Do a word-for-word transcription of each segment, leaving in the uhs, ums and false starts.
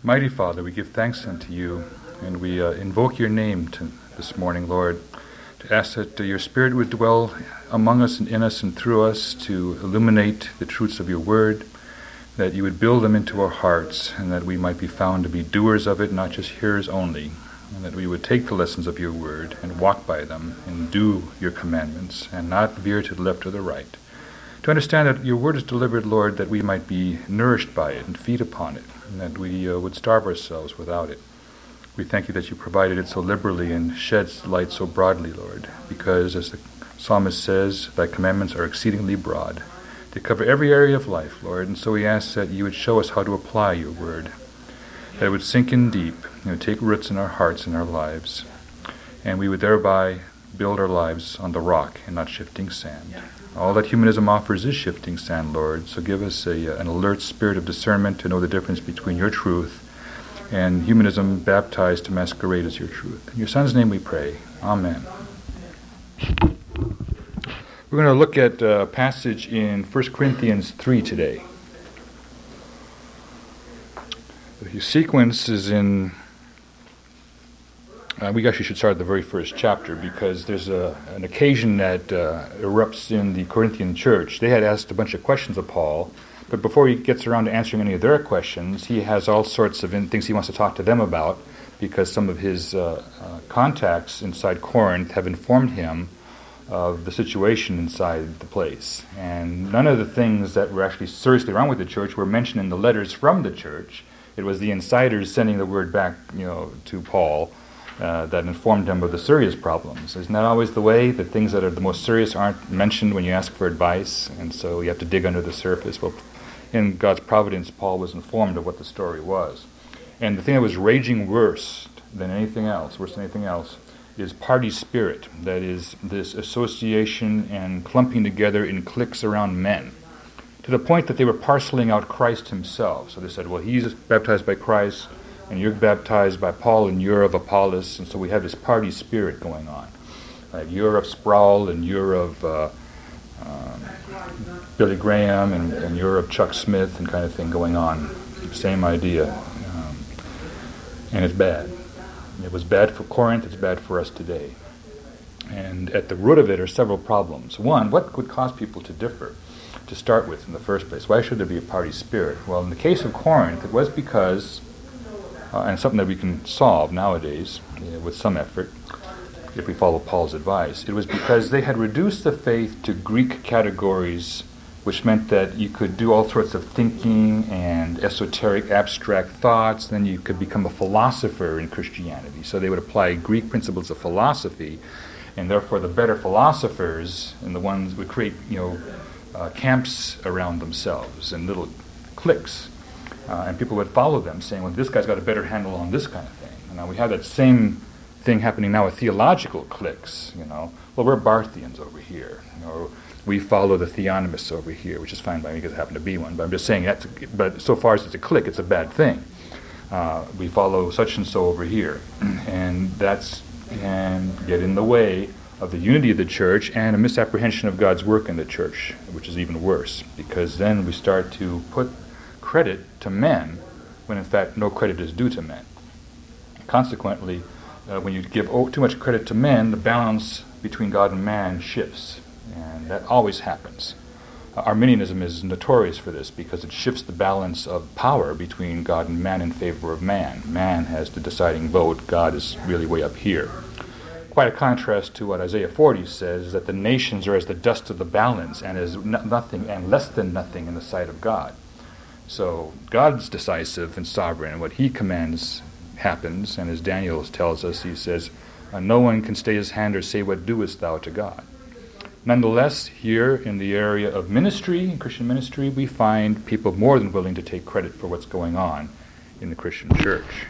Mighty Father, we give thanks unto you, and we uh, invoke your name to this morning, Lord, to ask that uh, your Spirit would dwell among us and in us and through us to illuminate the truths of your word, that you would build them into our hearts, and that we might be found to be doers of it, not just hearers only, and that we would take the lessons of your word and walk by them and do your commandments, and not veer to the left or the right. To understand that your word is delivered, Lord, that we might be nourished by it and feed upon it, and that we uh, would starve ourselves without it. We thank you that you provided it so liberally and sheds light so broadly, Lord, because, as the psalmist says, thy commandments are exceedingly broad. They cover every area of life, Lord, and so we ask that you would show us how to apply your word, that it would sink in deep, it would take roots in our hearts and our lives, and we would thereby build our lives on the rock and not shifting sand. All that humanism offers is shifting sand, Lord, so give us a, an alert spirit of discernment to know the difference between your truth and humanism baptized to masquerade as your truth. In your Son's name we pray. Amen. We're going to look at a passage in First Corinthians three today. The sequence is in... Uh, we actually should start at the very first chapter, because there's a, an occasion that uh, erupts in the Corinthian church. They had asked a bunch of questions of Paul, but before he gets around to answering any of their questions, he has all sorts of in- things he wants to talk to them about, because some of his uh, uh, contacts inside Corinth have informed him of the situation inside the place. And none of the things that were actually seriously wrong with the church were mentioned in the letters from the church. It was the insiders sending the word back, you know, to Paul, Uh, that informed him of the serious problems. Isn't that always the way? That things that are the most serious aren't mentioned when you ask for advice, and so you have to dig under the surface. Well, in God's providence, Paul was informed of what the story was. And the thing that was raging worse than anything else, worse than anything else, is party spirit. That is, this association and clumping together in cliques around men, to the point that they were parceling out Christ himself. So they said, well, he's baptized by Christ, and you're baptized by Paul, and you're of Apollos, and so we have this party spirit going on. Like you're of Sproul, and you're of uh, um, Billy Graham, and, and you're of Chuck Smith, and kind of thing going on. Same idea. Um, and it's bad. It was bad for Corinth, it's bad for us today. And at the root of it are several problems. One, what would cause people to differ, to start with in the first place? Why should there be a party spirit? Well, in the case of Corinth, it was because... Uh, and something that we can solve nowadays uh, with some effort, if we follow Paul's advice. It was because they had reduced the faith to Greek categories, which meant that you could do all sorts of thinking and esoteric, abstract thoughts, then you could become a philosopher in Christianity. So they would apply Greek principles of philosophy, and therefore the better philosophers and the ones would create, you know, uh, camps around themselves and little cliques. Uh, and people would follow them, saying, well, this guy's got a better handle on this kind of thing. And now we have that same thing happening now with theological cliques, you know. Well, we're Barthians over here. You know, we follow the Theonomists over here, which is fine by me because I happen to be one. But I'm just saying, that's a, but so far as it's a clique, it's a bad thing. Uh, we follow such and so over here. And that's can get in the way of the unity of the church and a misapprehension of God's work in the church, which is even worse, because then we start to put credit to men when in fact no credit is due to men. Consequently, uh, when you give oh, too much credit to men, the balance between God and man shifts, and that always happens. Uh, Arminianism is notorious for this because it shifts the balance of power between God and man in favor of man. Man has the deciding vote, God is really way up here. Quite a contrast to what Isaiah forty says, that the nations are as the dust of the balance and as no- nothing and less than nothing in the sight of God. So God's decisive and sovereign, and what he commands happens, and as Daniel tells us, he says, no one can stay his hand or say, what doest thou to God? Nonetheless, here in the area of ministry, in Christian ministry, we find people more than willing to take credit for what's going on in the Christian church,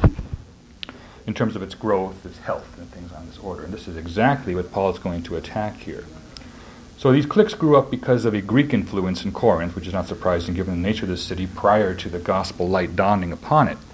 in terms of its growth, its health, and things on this order. And this is exactly what Paul is going to attack here. So these cliques grew up because of a Greek influence in Corinth, which is not surprising given the nature of the city prior to the gospel light dawning upon it.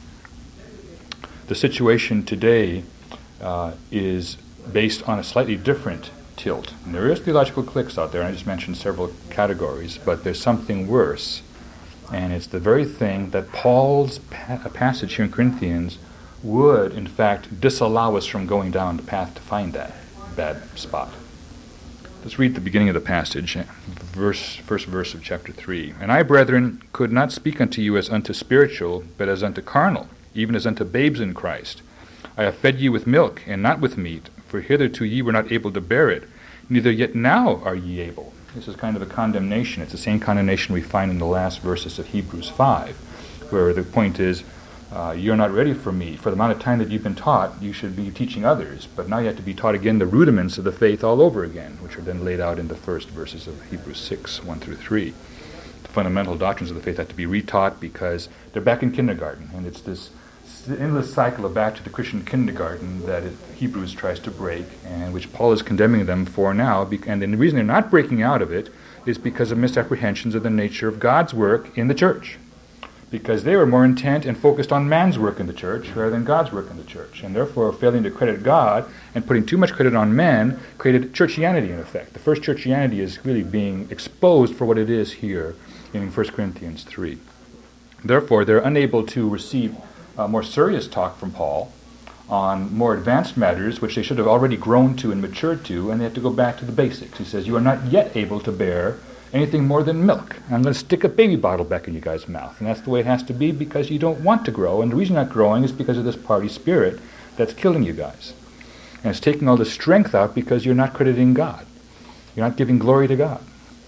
The situation today uh, is based on a slightly different tilt. And there is theological cliques out there, and I just mentioned several categories, but there's something worse And it's the very thing that Paul's pa- passage here in Corinthians would, in fact, disallow us from going down the path to find that bad spot. Let's read the beginning of the passage, verse, first verse of chapter three. And I, brethren, could not speak unto you as unto spiritual, but as unto carnal, even as unto babes in Christ. I have fed you with milk, and not with meat, for hitherto ye were not able to bear it, neither yet now are ye able. This is kind of a condemnation. It's the same condemnation we find in the last verses of Hebrews five, where the point is, uh, you're not ready for me. For the amount of time that you've been taught, you should be teaching others. But now you have to be taught again the rudiments of the faith all over again, which are then laid out in the first verses of Hebrews six, one through three. The fundamental doctrines of the faith have to be retaught because they're back in kindergarten. And it's this endless cycle of back to the Christian kindergarten that it, Hebrews tries to break, and which Paul is condemning them for now. And the reason they're not breaking out of it is because of misapprehensions of the nature of God's work in the church. Because they were more intent and focused on man's work in the church rather than God's work in the church. And therefore, failing to credit God and putting too much credit on men created churchianity in effect. The first churchianity is really being exposed for what it is here in First Corinthians three. Therefore, they're unable to receive Uh, more serious talk from Paul on more advanced matters, which they should have already grown to and matured to, and they have to go back to the basics. He says, you are not yet able to bear anything more than milk. I'm going to stick a baby bottle back in you guys' mouth. And that's the way it has to be because you don't want to grow. And the reason you're not growing is because of this party spirit that's killing you guys. And it's taking all the strength out because you're not crediting God. You're not giving glory to God.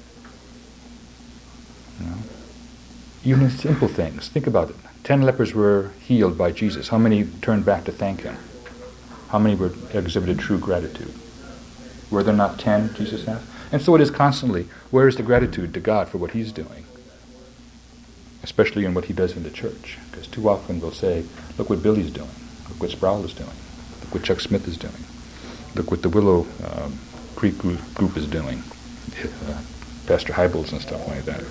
You know? Even in simple things. Think about it. Ten lepers were healed by Jesus. How many turned back to thank him? How many were exhibited true gratitude? Were there not ten, Jesus asked? And so it is constantly. Where is the gratitude to God for what he's doing? Especially in what he does in the church. Because too often they'll say, look what Billy's doing. Look what Sproul is doing. Look what Chuck Smith is doing. Look what the Willow um, Creek group, group is doing. Uh, Pastor Hybels and stuff like that.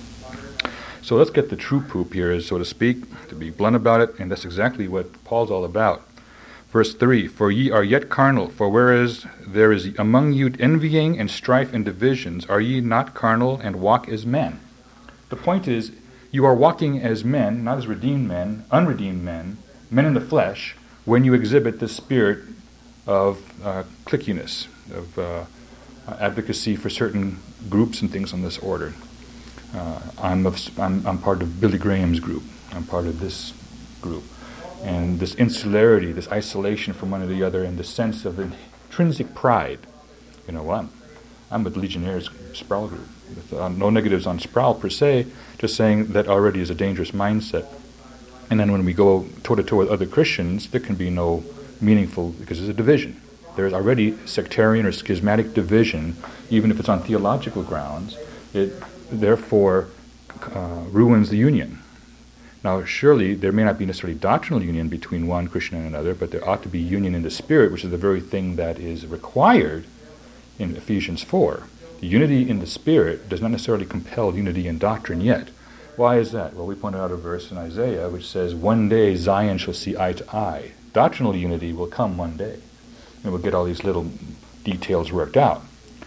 So let's get the true poop here, so to speak, to be blunt about it, and that's exactly what Paul's all about. Verse three, for ye are yet carnal, for whereas there is among you envying and strife and divisions, are ye not carnal and walk as men? The point is, you are walking as men, not as redeemed men, unredeemed men, men in the flesh, when you exhibit the spirit of uh, cliquiness, of uh, advocacy for certain groups and things on this order. Uh, I'm, of, I'm I'm part of Billy Graham's group. I'm part of this group. And this insularity, this isolation from one or the other, and the sense of intrinsic pride. You know what? I'm with Legionnaires' Sproul group. With, uh, no negatives on Sproul per se, just saying that already is a dangerous mindset. And then when we go toe-to-toe with other Christians, there can be no meaningful, because there's a division. There's already sectarian or schismatic division, even if it's on theological grounds. It therefore uh, ruins the union. Now, surely there may not be necessarily doctrinal union between one Christian and another, but there ought to be union in the Spirit, which is the very thing that is required in Ephesians four. The unity in the Spirit does not necessarily compel unity in doctrine yet. Why is that? Well, we pointed out a verse in Isaiah which says, one day Zion shall see eye to eye. Doctrinal unity will come one day. And we'll get all these little details worked out.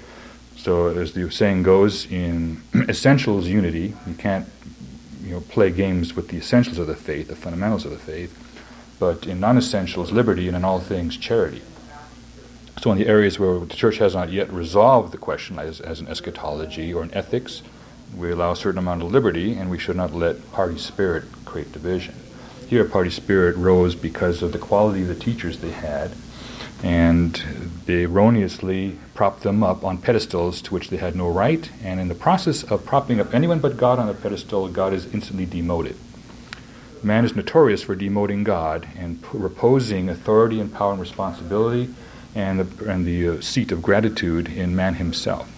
So as the saying goes, in essentials unity, you can't you know, play games with the essentials of the faith, the fundamentals of the faith, but in non-essentials, liberty, and in all things, charity. So in the areas where the church has not yet resolved the question, as, as an eschatology or an ethics, we allow a certain amount of liberty, and we should not let party spirit create division. Here, party spirit rose because of the quality of the teachers they had, and they erroneously propped them up on pedestals to which they had no right, and in the process of propping up anyone but God on a pedestal, God is instantly demoted. Man is notorious for demoting God and p- reposing authority and power and responsibility and the, and the uh, seat of gratitude in man himself.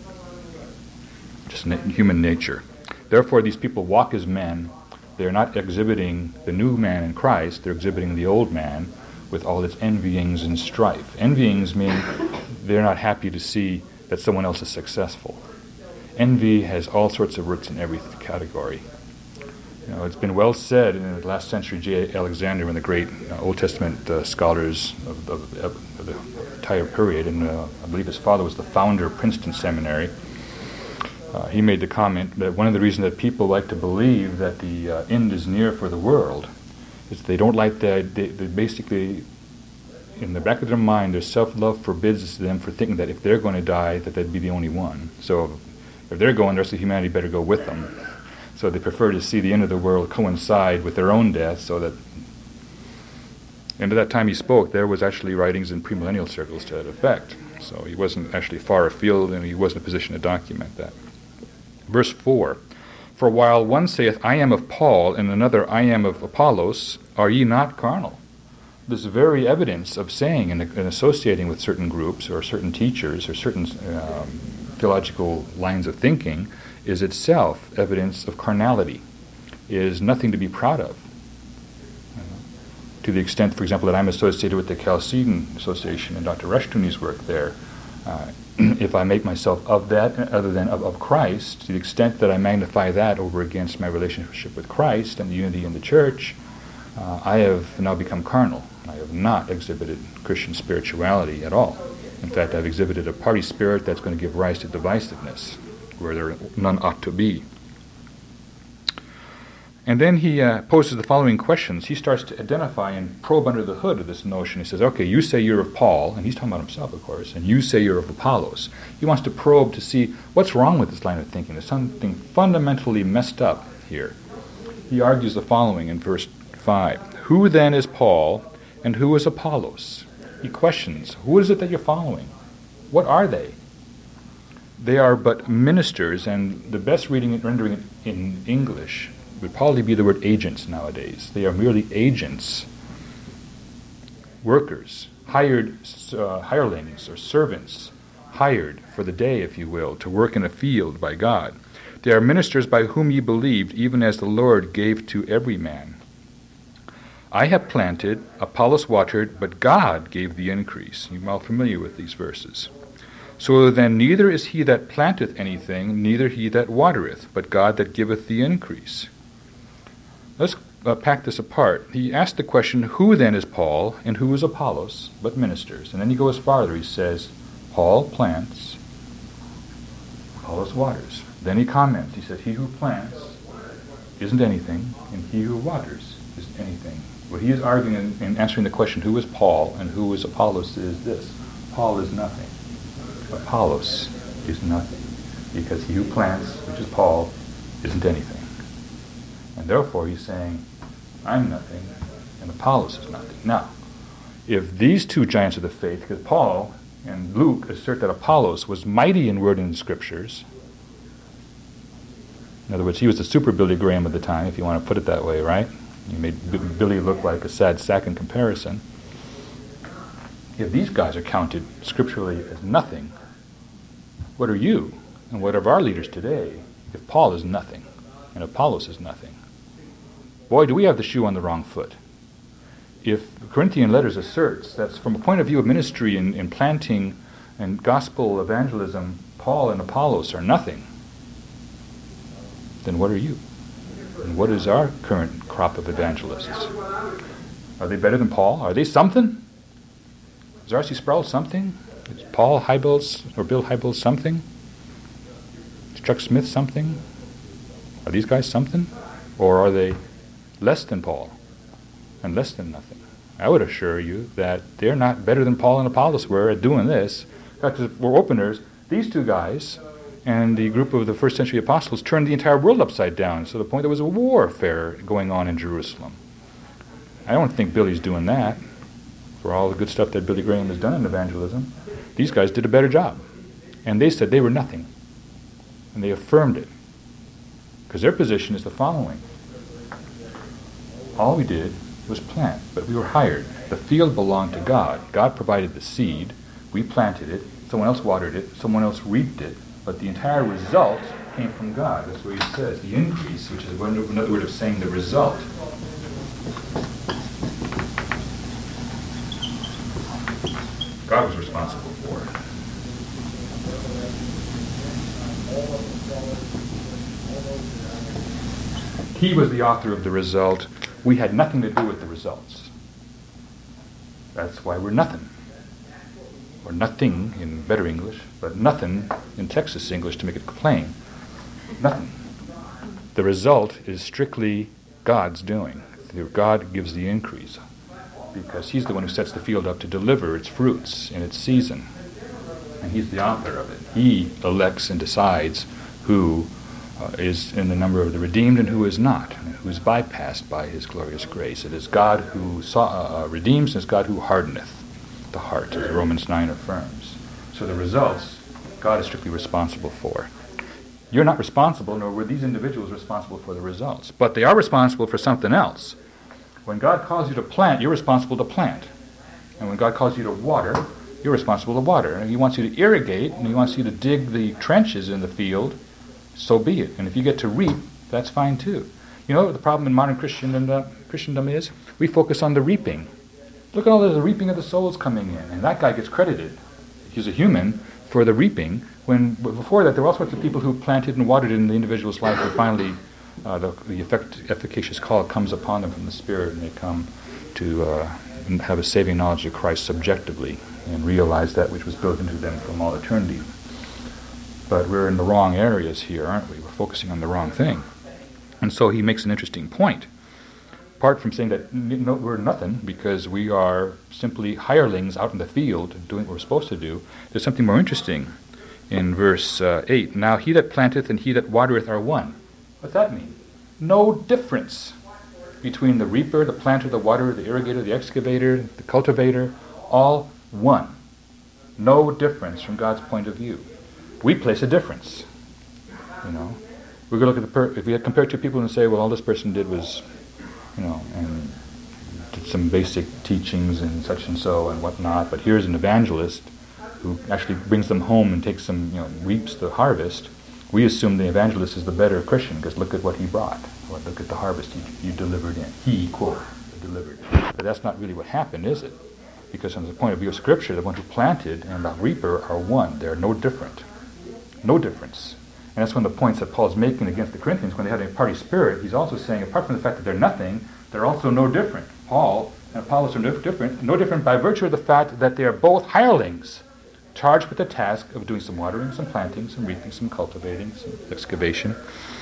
Just na- human nature. Therefore, these people walk as men. They're not exhibiting the new man in Christ, they're exhibiting the old man, with all its envyings and strife. Envyings mean they're not happy to see that someone else is successful. Envy has all sorts of roots in every category. You know, it's been well said in the last century, J. Alexander, one of the great uh, Old Testament uh, scholars of, of, of the entire period, and uh, I believe his father was the founder of Princeton Seminary. Uh, he made the comment that one of the reasons that people like to believe that the uh, end is near for the world is they don't like that. They, they basically, in the back of their mind, their self-love forbids them for thinking that if they're going to die, that they'd be the only one. So if they're going, the rest of humanity better go with them. So they prefer to see the end of the world coincide with their own death, so that. And at that time he spoke, there was actually writings in premillennial circles to that effect. So he wasn't actually far afield, and he wasn't in a position to document that. Verse four, for while one saith, I am of Paul, and another, I am of Apollos, are ye not carnal? This very evidence of saying and, and associating with certain groups or certain teachers or certain um, theological lines of thinking is itself evidence of carnality, is nothing to be proud of. To the extent, for example, that I'm associated with the Chalcedon Association and Doctor Rushtuni's work there, uh, if I make myself of that other than of, of Christ, to the extent that I magnify that over against my relationship with Christ and the unity in the church, uh, I have now become carnal. I have not exhibited Christian spirituality at all. In fact, I've exhibited a party spirit that's going to give rise to divisiveness, where there none ought to be. And then he uh, poses the following questions. He starts to identify and probe under the hood of this notion. He says, okay, you say you're of Paul, and he's talking about himself, of course, and you say you're of Apollos. He wants to probe to see what's wrong with this line of thinking. There's something fundamentally messed up here. He argues the following in verse five. Who then is Paul, and who is Apollos? He questions, who is it that you're following? What are they? They are but ministers, and the best reading and rendering it in English would probably be the word agents nowadays. They are merely agents, workers, hired uh, hirelings or servants, hired for the day, if you will, to work in a field by God. They are ministers by whom ye believed, even as the Lord gave to every man. I have planted, Apollos watered, but God gave the increase. You're well familiar with these verses. So then neither is he that planteth anything, neither he that watereth, but God that giveth the increase. Let's uh, pack this apart. He asked the question, who then is Paul, and who is Apollos, but ministers? And then he goes farther. He says, Paul plants, Apollos waters. Then he comments. He says, he who plants isn't anything, and he who waters isn't anything. What he is arguing in, in answering the question, who is Paul and who is Apollos, is this. Paul is nothing. Apollos is nothing. Because he who plants, which is Paul, isn't anything. And therefore he's saying, I'm nothing, and Apollos is nothing. Now, if these two giants of the faith, because Paul and Luke assert that Apollos was mighty in word and in scriptures, in other words, he was the super Billy Graham of the time, if you want to put it that way, right? He made B- Billy look like a sad sack in comparison. If these guys are counted scripturally as nothing, what are you, and what are our leaders today, if Paul is nothing, and Apollos is nothing? Boy, do we have the shoe on the wrong foot. If the Corinthian letters asserts that from a point of view of ministry and, and planting and gospel evangelism, Paul and Apollos are nothing, then what are you? And what is our current crop of evangelists? Are they better than Paul? Are they something? Is R C Sproul something? Is Paul Hybels or Bill Hybels something? Is Chuck Smith something? Are these guys something? Or are they less than Paul and less than nothing? I would assure you that they're not better than Paul and Apollos were at doing this. In fact, if we're openers, these two guys and the group of the first century apostles turned the entire world upside down, to the point there was a warfare going on in Jerusalem. I don't think Billy's doing that for all the good stuff that Billy Graham has done in evangelism. These guys did a better job. And they said they were nothing. And they affirmed it. Because their position is the following. All we did was plant, but we were hired. The field belonged to God. God provided the seed. We planted it. Someone else watered it. Someone else reaped it. But the entire result came from God. That's what he says. The increase, which is another word of saying the result. God was responsible for it. He was the author of the result. We had nothing to do with the results. That's why we're nothing. Or nothing in better English, but nothing in Texas English to make it plain. Nothing. The result is strictly God's doing. God gives the increase because he's the one who sets the field up to deliver its fruits in its season. And he's the author of it. He elects and decides who uh, is in the number of the redeemed and who is not, and who is bypassed by his glorious grace. It is God who saw, uh, redeems, and it's God who hardeneth the heart, as Romans nine affirms. So the results, God is strictly responsible for. You're not responsible, nor were these individuals responsible for the results. But they are responsible for something else. When God calls you to plant, you're responsible to plant. And when God calls you to water, you're responsible to water. And if he wants you to irrigate, and he wants you to dig the trenches in the field, so be it. And if you get to reap, that's fine too. You know what the problem in modern Christendom, Christendom is? We focus on the reaping. Look at all the reaping of the souls coming in. And that guy gets credited. He's a human for the reaping, when before that there were all sorts of people who planted and watered in the individual's life, and finally uh, the, the effect, efficacious call comes upon them from the Spirit, and they come to uh, have a saving knowledge of Christ subjectively and realize that which was built into them from all eternity. But we're in the wrong areas here, aren't we? We're focusing on the wrong thing. And so he makes an interesting point. Apart from saying that no, we're nothing because we are simply hirelings out in the field doing what we're supposed to do, there's something more interesting in verse uh, eight. Now he that planteth and he that watereth are one. What's that mean? No difference between the reaper, the planter, the waterer, the irrigator, the excavator, the cultivator, all one. No difference from God's point of view. We place a difference. You know, we're going to look at the per- if we had compared two people and say, well, all this person did was, you know, and did some basic teachings and such and so and whatnot, but here's an evangelist who actually brings them home and takes them, you know, reaps the harvest. We assume the evangelist is the better Christian because look at what he brought. Well, look at the harvest you, you delivered in. He, quote, delivered. But that's not really what happened, is it? Because from the point of view of Scripture, the one who planted and the reaper are one. They're no different. No difference. And that's one of the points that Paul's making against the Corinthians when they had a party spirit. He's also saying, apart from the fact that they're nothing, they're also no different. Paul and Apollos are no different, no different by virtue of the fact that they are both hirelings, charged with the task of doing some watering, some planting, some reaping, some cultivating, some excavation.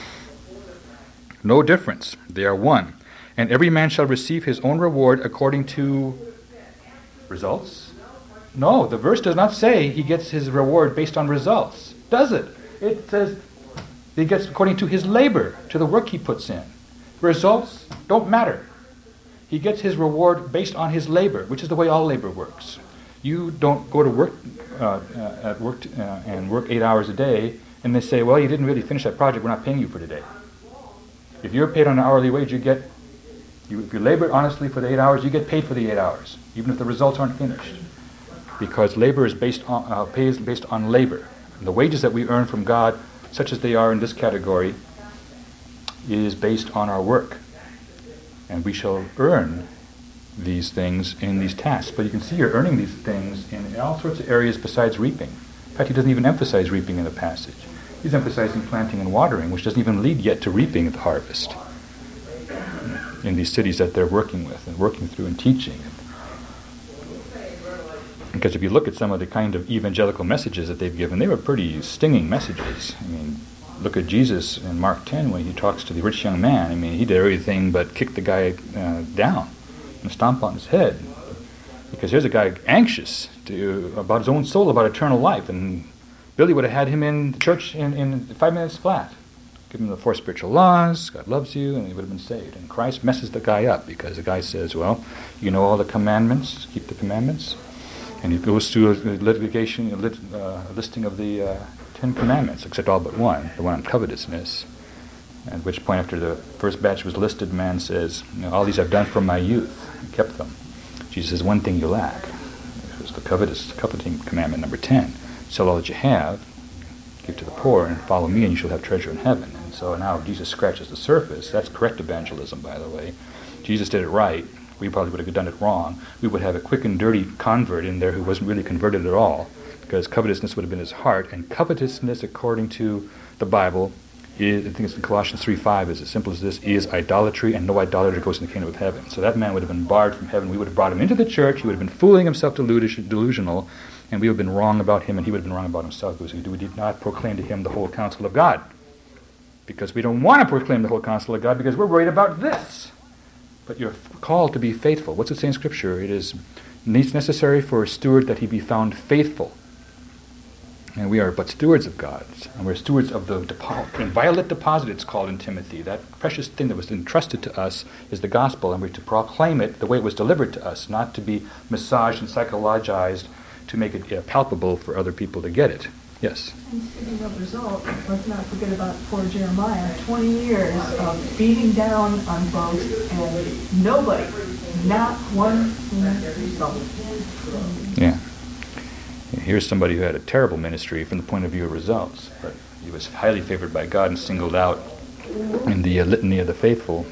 No difference. They are one. And every man shall receive his own reward according to results? No, the verse does not say he gets his reward based on results, does it? It says he gets according to his labor, to the work he puts in. Results don't matter. He gets his reward based on his labor, which is the way all labor works. You don't go to work uh, uh, at work t- uh, and work eight hours a day, and they say, well, you didn't really finish that project, we're not paying you for today. If you're paid on an hourly wage, you get, you, if you labor honestly for the eight hours, you get paid for the eight hours, even if the results aren't finished. Because labor is based on, uh, pay is based on labor. And the wages that we earn from God, such as they are in this category, is based on our work. And we shall earn these things in these tasks. But you can see you're earning these things in all sorts of areas besides reaping. In fact, he doesn't even emphasize reaping in the passage. He's emphasizing planting and watering, which doesn't even lead yet to reaping the harvest in these cities that they're working with and working through and teaching. Because if you look at some of the kind of evangelical messages that they've given, they were pretty stinging messages. I mean, look at Jesus in Mark ten when he talks to the rich young man. I mean, he did everything but kick the guy uh, down and stomp on his head. Because here's a guy anxious to, about his own soul, about eternal life. And Billy would have had him in the church in, in five minutes flat. Give him the four spiritual laws, God loves you, and he would have been saved. And Christ messes the guy up because the guy says, well, you know all the commandments, keep the commandments. And he goes through a litigation, a, lit, uh, a listing of the uh, Ten Commandments, except all but one, the one on covetousness. At which point, after the first batch was listed, man says, you know, all these I've done from my youth. I kept them. Jesus says, one thing you lack. It was the covetous, coveting commandment number ten. Sell all that you have, give to the poor, and follow me, and you shall have treasure in heaven. And so now Jesus scratches the surface. That's correct evangelism, by the way. Jesus did it right. We probably would have done it wrong. We would have a quick and dirty convert in there who wasn't really converted at all, because covetousness would have been his heart. And covetousness, according to the Bible, is, I think it's in Colossians three five, is as simple as this, is idolatry, and no idolater goes in the kingdom of heaven. So that man would have been barred from heaven. We would have brought him into the church. He would have been fooling himself delusional, and we would have been wrong about him, and he would have been wrong about himself, because we did not proclaim to him the whole counsel of God. because we don't want to proclaim the whole counsel of God because we're worried about this. But you're called to be faithful. What's it say in Scripture? It is necessary for a steward that he be found faithful. And we are but stewards of God. And we're stewards of the depo- inviolate deposit, it's called in Timothy. That precious thing that was entrusted to us is the gospel, and we're to proclaim it the way it was delivered to us, not to be massaged and psychologized to make it uh, palpable for other people to get it. Yes? And speaking of result, let's not forget about poor Jeremiah. twenty years of beating down on folks, and nobody, not one result. Yeah. Here's somebody who had a terrible ministry from the point of view of results, but he was highly favored by God and singled out in the uh, litany of the faithful.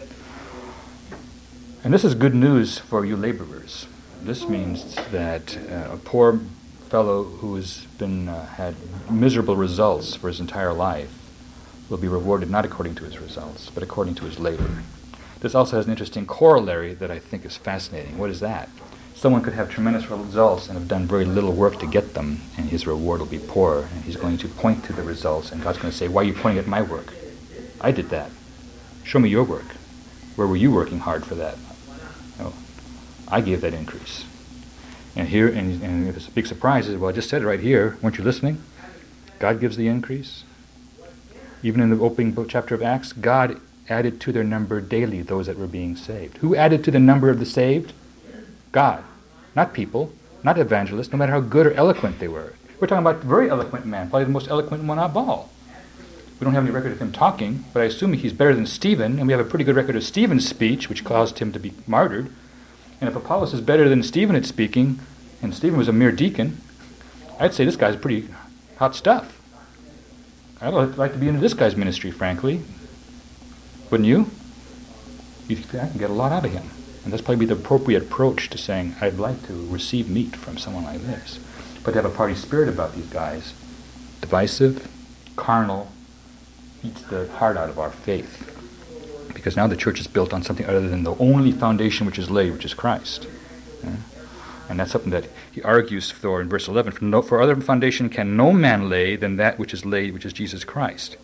And this is good news for you laborers. This means that uh, a poor fellow who has been uh, had miserable results for his entire life will be rewarded not according to his results, but according to his labor. This also has an interesting corollary that I think is fascinating. What is that? Someone could have tremendous results and have done very little work to get them, and his reward will be poor, and he's going to point to the results, and God's going to say, why are you pointing at my work? I did that. Show me your work. Where were you working hard for that? No, I gave that increase. And here, and, and the big surprise is, well, I just said it right here. Weren't you listening? God gives the increase. Even in the opening book, chapter of Acts, God added to their number daily those that were being saved. Who added to the number of the saved? God, not people, not evangelists, no matter how good or eloquent they were. We're talking about a very eloquent man, probably the most eloquent one of all. We don't have any record of him talking, but I assume he's better than Stephen, and we have a pretty good record of Stephen's speech, which caused him to be martyred. And if Apollos is better than Stephen at speaking, and Stephen was a mere deacon, I'd say this guy's pretty hot stuff. I'd like to be into this guy's ministry, frankly. Wouldn't you? You think I can get a lot out of him. And that's probably the appropriate approach to saying, I'd like to receive meat from someone like this. But to have a party spirit about these guys, divisive, carnal, eats the heart out of our faith. Because now the church is built on something other than the only foundation which is laid, which is Christ. Yeah? And that's something that he argues for in verse eleven. For, no, for other foundation can no man lay than that which is laid, which is Jesus Christ.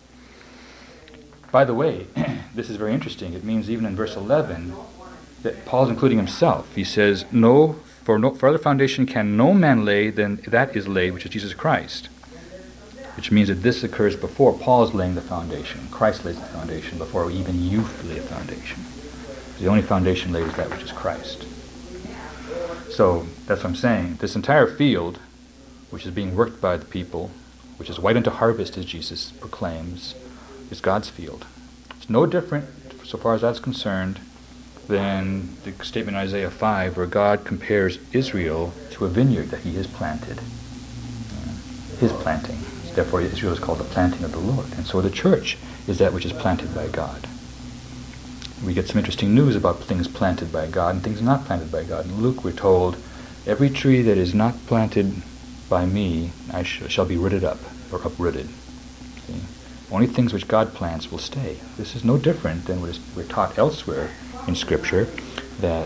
By the way, this is very interesting. It means even in verse eleven, that Paul's including himself. He says, "No, for no further foundation can no man lay than that is laid, which is Jesus Christ." Which means that this occurs before Paul is laying the foundation. Christ lays the foundation before even you lay the foundation. The only foundation laid is that which is Christ. So that's what I'm saying. This entire field, which is being worked by the people, which is white unto harvest, as Jesus proclaims, is God's field. It's no different, so far as that's concerned, than the statement in Isaiah five, where God compares Israel to a vineyard that he has planted. Uh, his planting. Therefore, Israel is called the planting of the Lord. And so the church is that which is planted by God. We get some interesting news about things planted by God and things not planted by God. In Luke, we're told, every tree that is not planted by me, I sh- shall be rooted up, or uprooted. See? Only things which God plants will stay. This is no different than what is, we're taught elsewhere in Scripture, that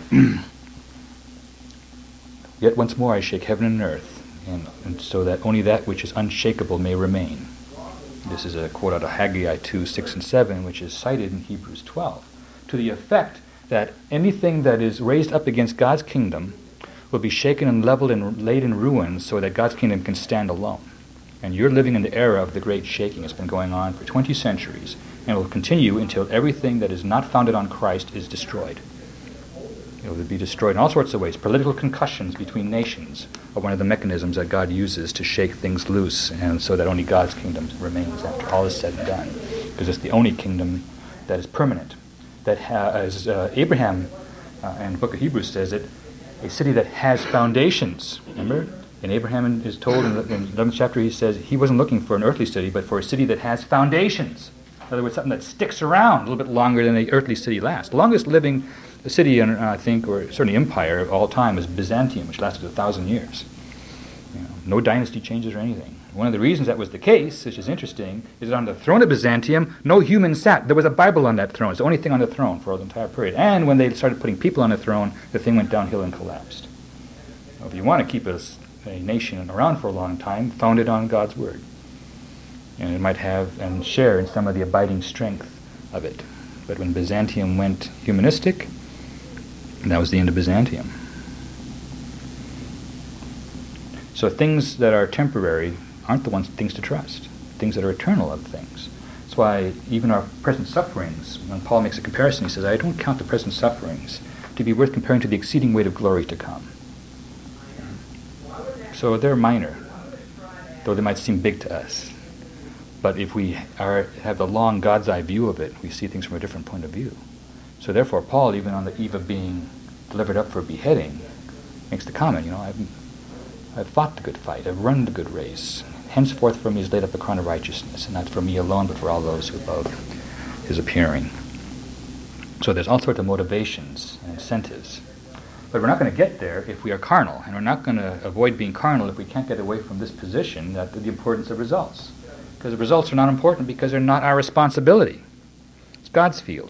yet once more I shake heaven and earth, and, and so that only that which is unshakable may remain. This is a quote out of Haggai two, six and seven, which is cited in Hebrews twelve, to the effect that anything that is raised up against God's kingdom will be shaken and leveled and laid in ruins so that God's kingdom can stand alone. And you're living in the era of the great shaking. It's been going on for twenty centuries, and it will continue until everything that is not founded on Christ is destroyed. It will be destroyed in all sorts of ways. Political concussions between nations are one of the mechanisms that God uses to shake things loose, and so that only God's kingdom remains after all is said and done. Because it's the only kingdom that is permanent. That ha- as uh, Abraham uh, in the book of Hebrews says it, a city that has foundations. Remember? And Abraham is told in the, in the eleventh chapter, he says he wasn't looking for an earthly city, but for a city that has foundations. In other words, something that sticks around a little bit longer than the earthly city lasts. The longest living city, in, uh, I think, or certainly empire of all time, is Byzantium, which lasted a thousand years. You know, no dynasty changes or anything. One of the reasons that was the case, which is interesting, is that on the throne of Byzantium, no human sat. There was a Bible on that throne. It's the only thing on the throne for the entire period. And when they started putting people on the throne, the thing went downhill and collapsed. Now, if you want to keep a, a nation around for a long time, found it on God's word. And it might have and share in some of the abiding strength of it. But when Byzantium went humanistic, that was the end of Byzantium. So things that are temporary aren't the ones things to trust. Things that are eternal are the things. That's why even our present sufferings, when Paul makes a comparison, he says, I don't count the present sufferings to be worth comparing to the exceeding weight of glory to come. So they're minor, though they might seem big to us. But if we are, have the long God's eye view of it, we see things from a different point of view. So therefore, Paul, even on the eve of being delivered up for beheading, makes the comment, you know, I've, I've fought the good fight, I've run the good race. Henceforth for me is laid up the crown of righteousness, and not for me alone, but for all those who love his appearing. So there's all sorts of motivations and incentives. But we're not going to get there if we are carnal, and we're not going to avoid being carnal if we can't get away from this position, that the importance of results. Because the results are not important because they're not our responsibility. It's God's field.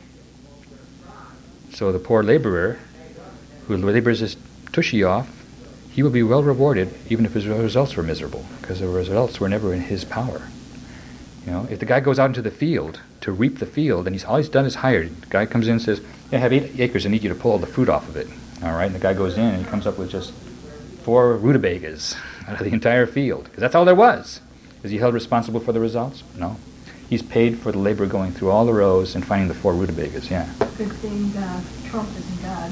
So the poor laborer who labors his tushy off, he will be well rewarded even if his results were miserable, because the results were never in his power. You know, if the guy goes out into the field to reap the field, and he's all he's done is hired. The guy comes in and says, yeah, I have eight acres, I need you to pull all the fruit off of it. All right, and the guy goes in and he comes up with just four rutabagas out of the entire field, because that's all there was. Is he held responsible for the results? No. He's paid for the labor going through all the rows and finding the four rutabagas, yeah. Good thing uh, Trump isn't God.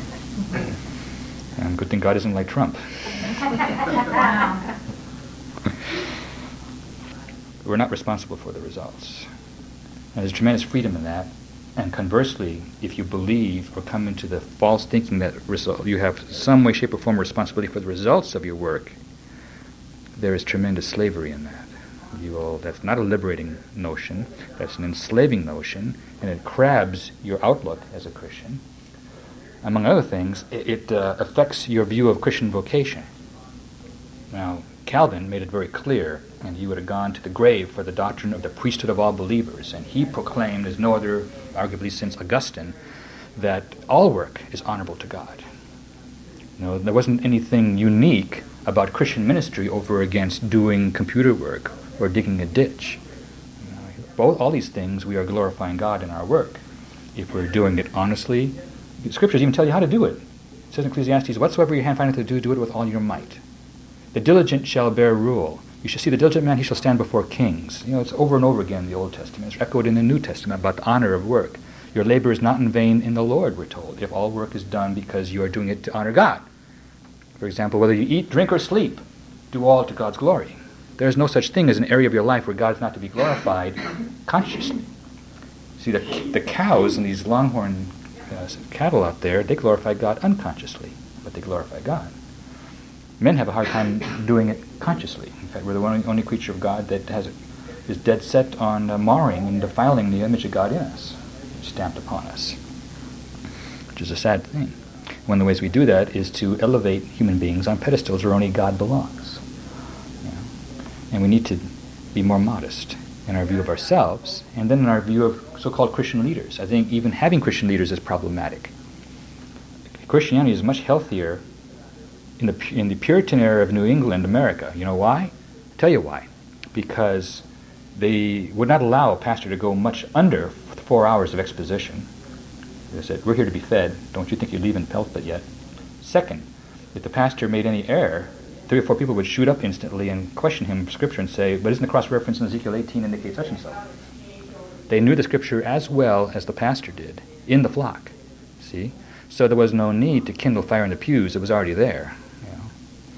And good thing God isn't like Trump. We're not responsible for the results. And there's tremendous freedom in that. And conversely, if you believe or come into the false thinking that result, you have some way, shape, or form of responsibility for the results of your work, there is tremendous slavery in that. You will, that's not a liberating notion, that's an enslaving notion, and it crabs your outlook as a Christian. Among other things, it, it uh, affects your view of Christian vocation. Now, Calvin made it very clear, and he would have gone to the grave for the doctrine of the priesthood of all believers, and he proclaimed, as no other, arguably since Augustine, that all work is honorable to God. You know, there wasn't anything unique about Christian ministry over against doing computer work or digging a ditch. You know, both all these things, we are glorifying God in our work. If we're doing it honestly, the scriptures even tell you how to do it. It says in Ecclesiastes, whatsoever your hand findeth to do, do it with all your might. The diligent shall bear rule. You shall see the diligent man, he shall stand before kings. You know, it's over and over again in the Old Testament. It's echoed in the New Testament about the honor of work. Your labor is not in vain in the Lord, we're told, if all work is done because you are doing it to honor God. For example, whether you eat, drink, or sleep, do all to God's glory. There is no such thing as an area of your life where God is not to be glorified consciously. See, the, the cows and these longhorn uh, cattle out there, they glorify God unconsciously, but they glorify God. Men have a hard time doing it consciously. In fact, we're the only, only creature of God that has a, is dead set on uh, marring and defiling the image of God in us, stamped upon us, which is a sad thing. One of the ways we do that is to elevate human beings on pedestals where only God belongs. You know? And we need to be more modest in our view of ourselves, and then in our view of so-called Christian leaders. I think even having Christian leaders is problematic. Christianity is much healthier in the in the Puritan era of New England, America. You know why? I'll tell you why. Because they would not allow a pastor to go much under four hours of exposition. They said, we're here to be fed. Don't you think you're leaving pulpit yet? Second, if the pastor made any error, three or four people would shoot up instantly and question him from Scripture and say, but isn't the cross-reference in Ezekiel eighteen indicate such and so? They knew the Scripture as well as the pastor did, in the flock. See? So there was no need to kindle fire in the pews. It was already there. You know?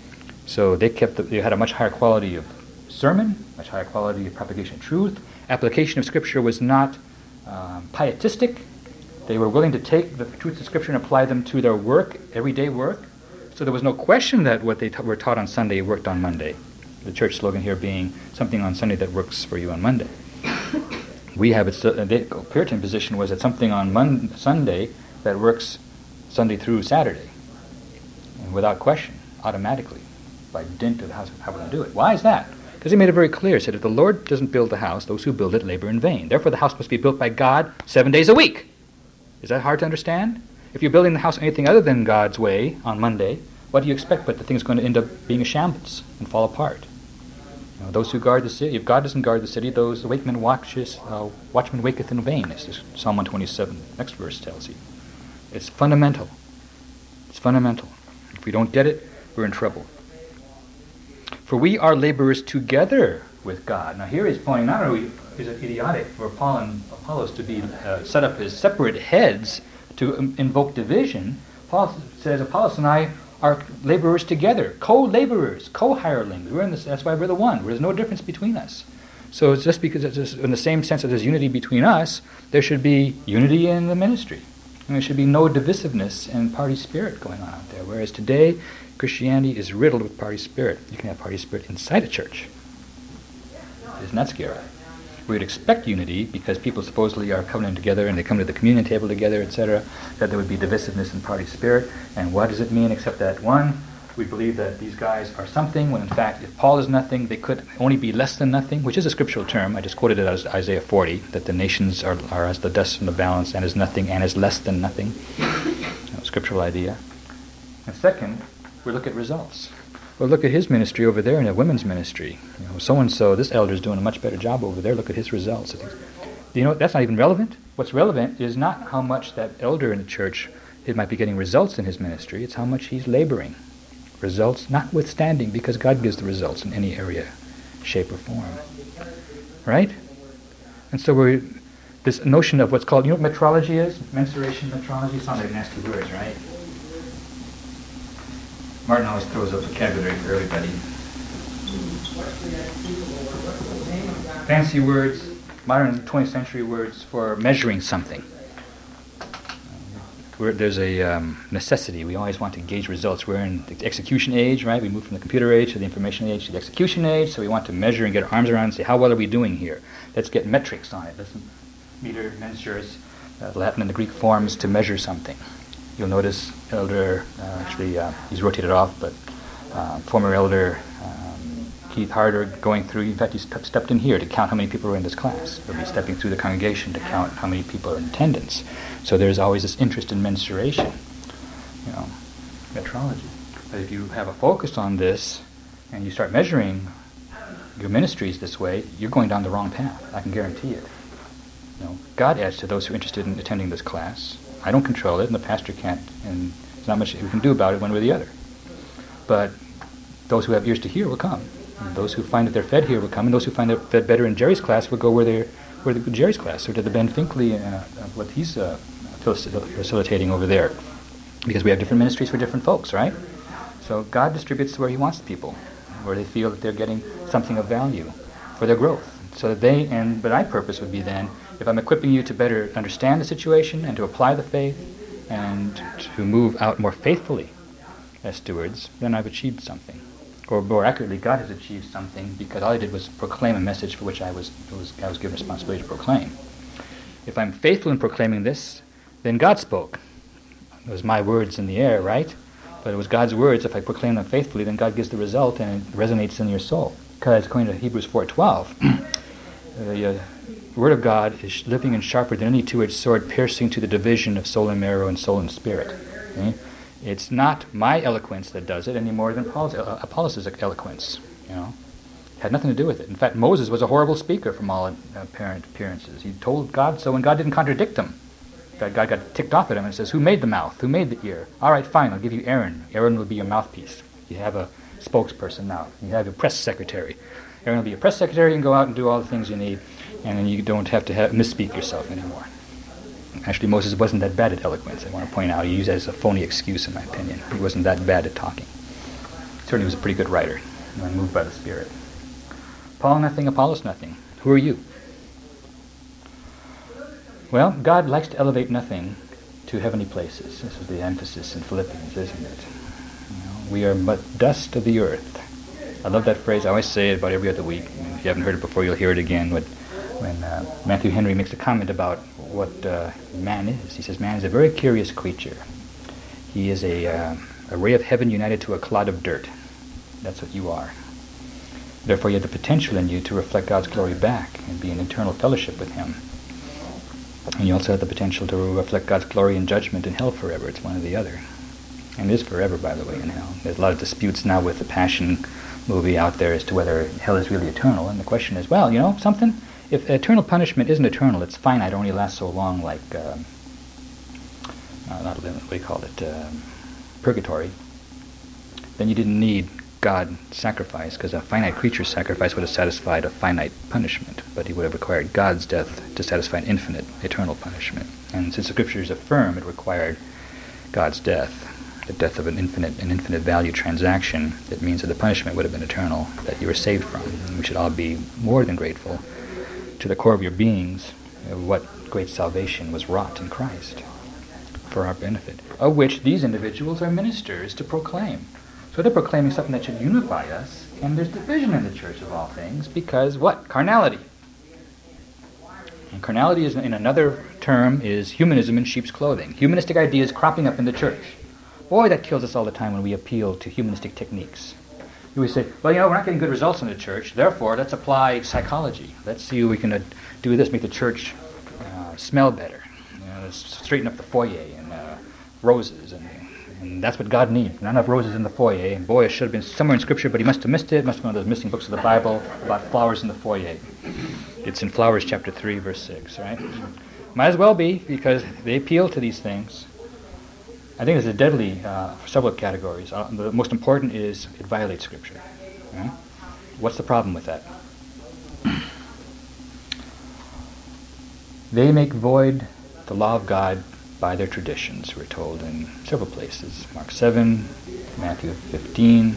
So they kept the, they had a much higher quality of sermon, much higher quality of propagation of truth. Application of Scripture was not um, pietistic. They were willing to take the truths of Scripture and apply them to their work, everyday work. So there was no question that what they t- were taught on Sunday worked on Monday. The church slogan here being something on Sunday that works for you on Monday. We have it. The Puritan position was that something on Mon- Sunday that works Sunday through Saturday, and without question, automatically, by dint of how, how we're going to do it. Why is that? Because he made it very clear. He said, if the Lord doesn't build the house, those who build it labor in vain. Therefore, the house must be built by God seven days a week. Is that hard to understand? If you're building the house anything other than God's way on Monday, what do you expect but the thing's going to end up being a shambles and fall apart? You know, those who guard the city, if God doesn't guard the city, those the wakeman watches, uh, watchman waketh in vain, as Psalm one twenty-seven, next verse tells you. It's fundamental. It's fundamental. If we don't get it, we're in trouble. For we are laborers together with God. Now here he's pointing out, are we, is it idiotic for Paul and Apollos to be uh, set up as separate heads to um, invoke division? Paul says Apollos and I are laborers together, co-laborers, co-hirelings. We're in this, that's why we're the one. There's no difference between us. So it's just because it's just in the same sense that there's unity between us, there should be unity in the ministry. And there should be no divisiveness and party spirit going on out there. Whereas today, Christianity is riddled with party spirit. You can have party spirit inside a church. Isn't that scary? We would expect unity because people supposedly are coming together and they come to the communion table together, et cetera, that there would be divisiveness and party spirit. And what does it mean except that, one, we believe that these guys are something, when in fact, if Paul is nothing, they could only be less than nothing, which is a scriptural term. I just quoted it as Isaiah forty, that the nations are, are as the dust in the balance and as nothing and as less than nothing. You know, scriptural idea. And second, we look at results. Well, look at his ministry over there in the women's ministry. You know, so-and-so, this elder is doing a much better job over there. Look at his results. You know, that's not even relevant. What's relevant is not how much that elder in the church it might be getting results in his ministry. It's how much he's laboring. Results notwithstanding, because God gives the results in any area, shape, or form. Right? And so we're, this notion of what's called, you know what metrology is? Mensuration, metrology, sound like nasty words, right? Martin always throws up vocabulary for everybody. Fancy words, modern twentieth century words for measuring something. We're, there's a um, necessity. We always want to gauge results. We're in the execution age, right? We moved from the computer age to the information age to the execution age, so we want to measure and get our arms around and say, how well are we doing here? Let's get metrics on it. Let's meter, mensures, uh, Latin and the Greek forms to measure something. You'll notice Elder, uh, actually uh, he's rotated off, but uh, former Elder um, Keith Harder going through, in fact he st- stepped in here to count how many people were in this class. He'll be stepping through the congregation to count how many people are in attendance. So there's always this interest in mensuration, you know, metrology. But if you have a focus on this and you start measuring your ministries this way, you're going down the wrong path. I can guarantee it. You know, God adds to those who are interested in attending this class. I don't control it, and the pastor can't, and there's not much we can do about it one way or the other. But those who have ears to hear will come. And those who find that they're fed here will come, and those who find they're fed better in Jerry's class will go where they're where the Jerry's class, or to the Ben Finkley, uh, what he's uh, facilitating over there. Because we have different ministries for different folks, right? So God distributes to where he wants the people, where they feel that they're getting something of value for their growth. So that they, and but my purpose would be then, if I'm equipping you to better understand the situation and to apply the faith and to move out more faithfully as stewards, then I've achieved something. Or more accurately, God has achieved something because all I did was proclaim a message for which I was, was I was given responsibility to proclaim. If I'm faithful in proclaiming this, then God spoke. It was my words in the air, right? But it was God's words. If I proclaim them faithfully, then God gives the result and it resonates in your soul. Because according to Hebrews four twelve, the uh, Word of God is living and sharper than any two-edged sword, piercing to the division of soul and marrow and soul and spirit. Okay? It's not my eloquence that does it any more than Paul's, uh, Apollos' eloquence. You know, it had nothing to do with it. In fact, Moses was a horrible speaker from all apparent appearances. He told God so, and God didn't contradict him. God, God got ticked off at him and says, "Who made the mouth? Who made the ear? All right, fine. I'll give you Aaron. Aaron will be your mouthpiece. You have a spokesperson now. You have a press secretary. Aaron will be a press secretary and go out and do all the things you need, and then you don't have to have, misspeak yourself anymore." Actually, Moses wasn't that bad at eloquence. I want to point out, he used it as a phony excuse, in my opinion. He wasn't that bad at talking. Certainly was a pretty good writer, you know, moved by the Spirit. Paul nothing, Apollos nothing. Who are you? Well, God likes to elevate nothing to heavenly places. This is the emphasis in Philippians, isn't it? You know, we are but dust of the earth. I love that phrase. I always say it about every other week. I mean, if you haven't heard it before, you'll hear it again. When, when uh, Matthew Henry makes a comment about what uh, man is. He says, man is a very curious creature. He is a, uh, a ray of heaven united to a clod of dirt. That's what you are. Therefore, you have the potential in you to reflect God's glory back and be in eternal fellowship with Him. And you also have the potential to reflect God's glory and judgment in hell forever. It's one or the other. And it is forever, by the way, in hell. There's a lot of disputes now with the Passion movie out there as to whether hell is really eternal. And the question is, well, you know, something? If eternal punishment isn't eternal, it's finite, only lasts so long, like, uh, uh, not, what do you call it, uh, purgatory, then you didn't need God sacrifice, because a finite creature's sacrifice would have satisfied a finite punishment, but he would have required God's death to satisfy an infinite, eternal punishment. And since the Scriptures affirm it required God's death, the death of an infinite an infinite value transaction, it means that the punishment would have been eternal, that you were saved from. And we should all be more than grateful to the core of your beings of what great salvation was wrought in Christ for our benefit, of which these individuals are ministers to proclaim. So they're proclaiming something that should unify us, and there's division in the church of all things, because what? Carnality. And carnality, is, in another term, is humanism in sheep's clothing. Humanistic ideas cropping up in the church. Boy, that kills us all the time when we appeal to humanistic techniques. We say, well, you know, we're not getting good results in the church, therefore let's apply psychology. Let's see if we can uh, do this, make the church uh, smell better. You know, let's straighten up the foyer and uh, roses and And that's what God needs. Not enough roses in the foyer. And boy, it should have been somewhere in Scripture, but he must have missed it. It must have been one of those missing books of the Bible about flowers in the foyer. It's in Flowers chapter three, verse six, right? Might as well be, because they appeal to these things. I think it's a deadly uh, for several categories. Uh, the most important is it violates Scripture. Right? What's the problem with that? They make void the law of God by their traditions, we're told in several places. Mark seven, Matthew fifteen.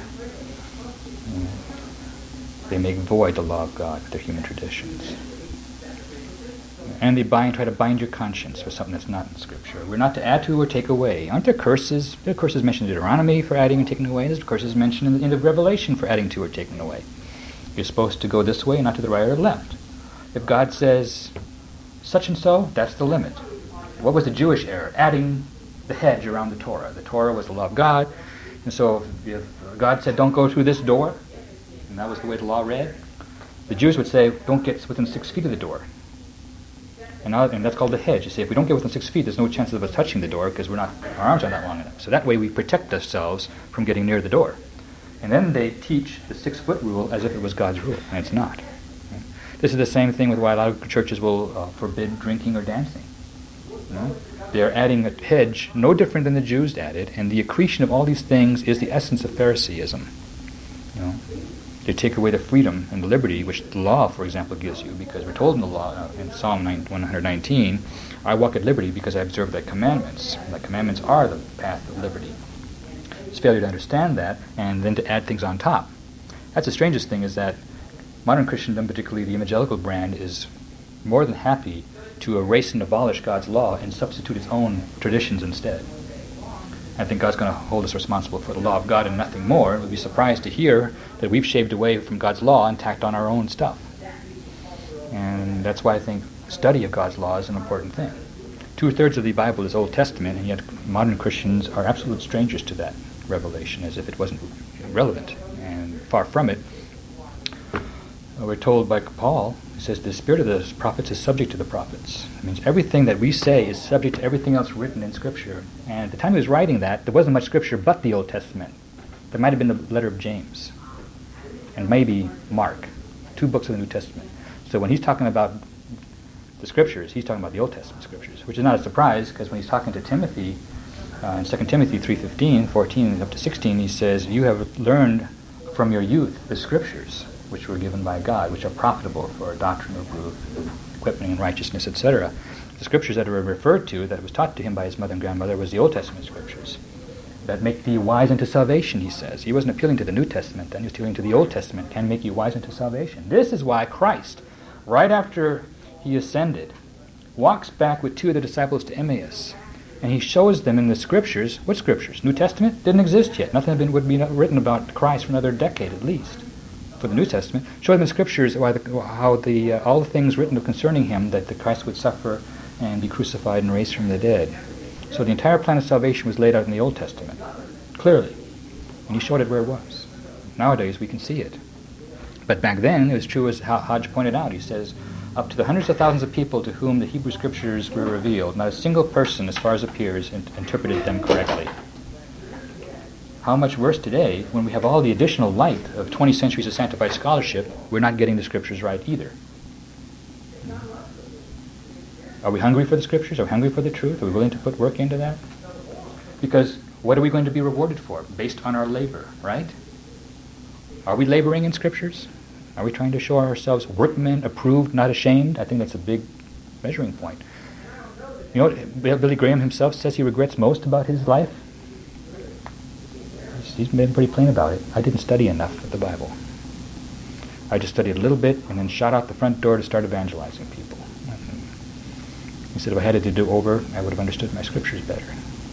They make void the law of God with their human traditions. And they bind, try to bind your conscience with something that's not in Scripture. We're not to add to or take away. Aren't there curses? There are curses mentioned in Deuteronomy for adding and taking away. There's curses mentioned in the end of Revelation for adding to or taking away. You're supposed to go this way, not to the right or left. If God says such and so, that's the limit. What was the Jewish error? Adding the hedge around the Torah. The Torah was the law of God. And so if God said, don't go through this door, and that was the way the law read, the Jews would say, don't get within six feet of the door. And, now, and that's called the hedge. You say, if we don't get within six feet, there's no chance of us touching the door because we're not, our arms aren't that long enough. So that way we protect ourselves from getting near the door. And then they teach the six-foot rule as if it was God's rule, and it's not. This is the same thing with why a lot of churches will uh, forbid drinking or dancing. You know? They're adding a hedge no different than the Jews added, and the accretion of all these things is the essence of Phariseeism. You know? They take away the freedom and the liberty which the law, for example, gives you, because we're told in the law, uh, in Psalm one nineteen, I walk at liberty because I observe thy commandments. Thy commandments are the path of liberty. It's failure to understand that, and then to add things on top. That's the strangest thing, is that modern Christendom, particularly the evangelical brand, is more than happy to erase and abolish God's law and substitute its own traditions instead. I think God's going to hold us responsible for the law of God and nothing more. We'll be surprised to hear that we've shaved away from God's law and tacked on our own stuff. And that's why I think study of God's law is an important thing. Two-thirds of the Bible is Old Testament, and yet modern Christians are absolute strangers to that revelation, as if it wasn't relevant. And far from it, we're told by Paul, he says, the spirit of the prophets is subject to the prophets. It means everything that we say is subject to everything else written in Scripture. And at the time he was writing that, there wasn't much Scripture but the Old Testament. There might have been the letter of James, and maybe Mark, two books of the New Testament. So when he's talking about the Scriptures, he's talking about the Old Testament Scriptures, which is not a surprise, because when he's talking to Timothy, uh, in Second Timothy three fifteen, fourteen, up to sixteen, he says, you have learned from your youth the Scriptures, which were given by God, which are profitable for doctrine, reproof, equipping in righteousness, et cetera. The Scriptures that were referred to, that was taught to him by his mother and grandmother, was the Old Testament Scriptures. That make thee wise unto salvation, he says. He wasn't appealing to the New Testament then, he was appealing to the Old Testament, can make you wise unto salvation. This is why Christ, right after he ascended, walks back with two of the disciples to Emmaus, and he shows them in the Scriptures, what Scriptures? New Testament? Didn't exist yet. Nothing had been, would be written about Christ for another decade at least. For the New Testament, show them in Scriptures why the, how the uh, all the things written concerning him, that the Christ would suffer and be crucified and raised from the dead. So the entire plan of salvation was laid out in the Old Testament, clearly, and he showed it where it was. Nowadays we can see it, but back then it was true, as Hodge pointed out. He says, up to the hundreds of thousands of people to whom the Hebrew Scriptures were revealed, not a single person, as far as appears, in- interpreted them correctly. How much worse today, when we have all the additional light of twenty centuries of sanctified scholarship, we're not getting the Scriptures right either. Are we hungry for the Scriptures? Are we hungry for the truth? Are we willing to put work into that? Because what are we going to be rewarded for? Based on our labor, right? Are we laboring in Scriptures? Are we trying to show ourselves workmen approved, not ashamed? I think that's a big measuring point. You know what Billy Graham himself says he regrets most about his life? He's been pretty plain about it. I didn't study enough of the Bible. I just studied a little bit and then shot out the front door to start evangelizing people. He said if I had it to do over, I would have understood my Scriptures better.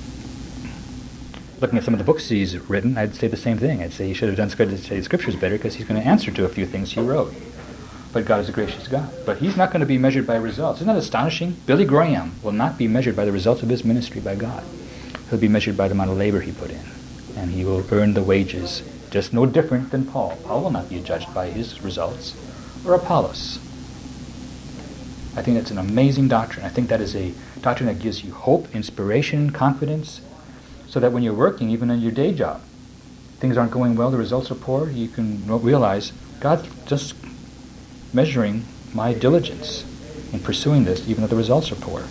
Looking at some of the books he's written, I'd say the same thing. I'd say he should have done studied the Scriptures better because he's going to answer to a few things he wrote. But God is a gracious God. But he's not going to be measured by results. Isn't that astonishing? Billy Graham will not be measured by the results of his ministry by God. He'll be measured by the amount of labor he put in. And he will earn the wages, just no different than Paul. Paul will not be judged by his results, or Apollos. I think that's an amazing doctrine. I think that is a doctrine that gives you hope, inspiration, confidence, so that when you're working, even in your day job, things aren't going well, the results are poor, you can realize God's just measuring my diligence in pursuing this, even though the results are poor.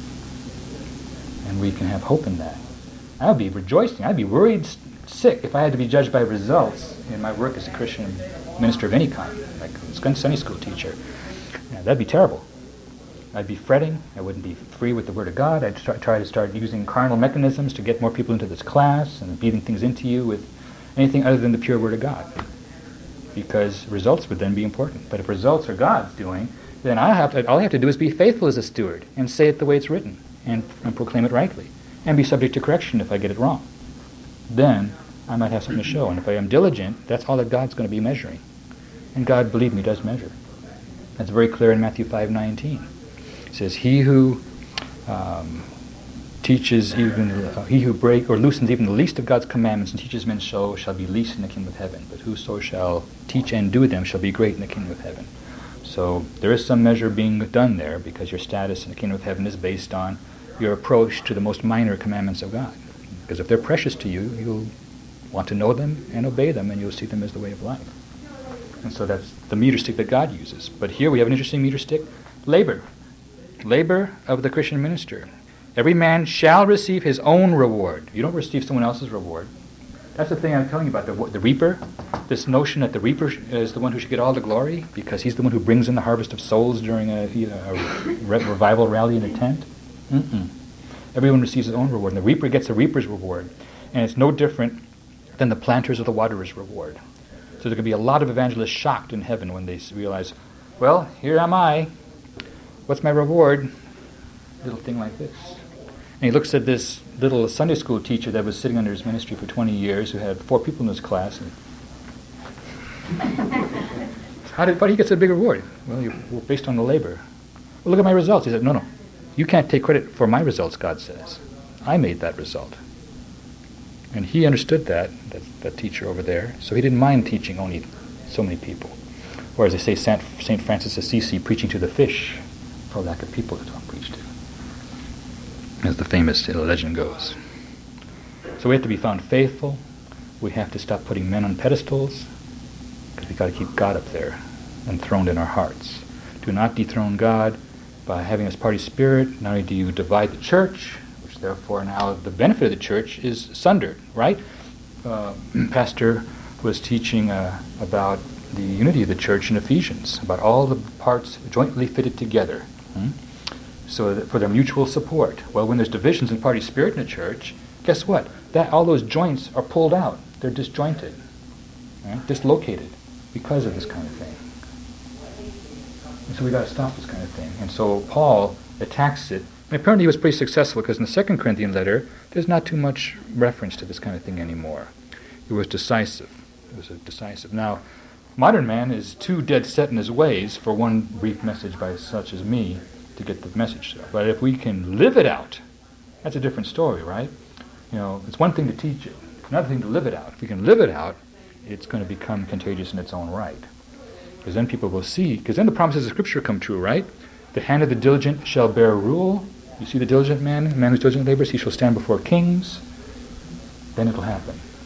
And we can have hope in that. I'd be rejoicing. I'd be worried sick if I had to be judged by results in my work as a Christian minister of any kind, like a Sunday school teacher. Yeah, that'd be terrible. I'd be fretting. I wouldn't be free with the Word of God. I'd try, try to start using carnal mechanisms to get more people into this class and beating things into you with anything other than the pure Word of God. Because results would then be important. But if results are God's doing, then I have to, all I have to do is be faithful as a steward and say it the way it's written and, and proclaim it rightly and be subject to correction if I get it wrong. Then I might have something to show. And if I am diligent, that's all that God's going to be measuring. And God, believe me, does measure. That's very clear in Matthew five nineteen. It says, he who um, teaches even, uh, he who break or loosens even the least of God's commandments and teaches men so shall be least in the kingdom of heaven. But whoso shall teach and do them shall be great in the kingdom of heaven. So there is some measure being done there because your status in the kingdom of heaven is based on your approach to the most minor commandments of God. Because if they're precious to you, you'll want to know them and obey them, and you'll see them as the way of life. And so that's the meter stick that God uses. But here we have an interesting meter stick. Labor. Labor of the Christian minister. Every man shall receive his own reward. You don't receive someone else's reward. That's the thing I'm telling you about, the, the reaper. This notion that the reaper is the one who should get all the glory because he's the one who brings in the harvest of souls during a, a revival rally in a tent. Mm-mm. Everyone receives his own reward, and the reaper gets the reaper's reward. And it's no different than the planter's or the waterer's reward. So there could be a lot of evangelists shocked in heaven when they realize, well, here am I. What's my reward? Little thing like this. And he looks at this little Sunday school teacher that was sitting under his ministry for twenty years who had four people in his class. And how did, but he gets a big reward. Well, you're based on the labor. Well, look at my results. He said, no, no. You can't take credit for my results, God says. I made that result. And he understood that, that, that teacher over there, so he didn't mind teaching only so many people. Or as they say, Saint Saint Francis Assisi, preaching to the fish for lack of people to talk, preach to. As the famous legend goes. So we have to be found faithful. We have to stop putting men on pedestals, because we've got to keep God up there, enthroned in our hearts. Do not dethrone God by having this party spirit. Not only do you divide the church, which therefore now the benefit of the church is sundered, right? Uh, Pastor was teaching uh, about the unity of the church in Ephesians, about all the parts jointly fitted together, hmm? so that for their mutual support. Well, when there's divisions in party spirit in a church, guess what? That all those joints are pulled out. They're disjointed, right? Dislocated because of this kind of thing. And so we got to stop this kind of thing. And so Paul attacks it. And apparently he was pretty successful, because in the Second Corinthian letter, there's not too much reference to this kind of thing anymore. It was decisive. It was a decisive. Now, modern man is too dead set in his ways for one brief message by such as me to get the message through. But if we can live it out, that's a different story, right? You know, it's one thing to teach it, another thing to live it out. If we can live it out, it's going to become contagious in its own right. Because then people will see, because then the promises of Scripture come true, right? The hand of the diligent shall bear rule. You see the diligent man, the man who's diligent labors, he shall stand before kings. Then it'll happen.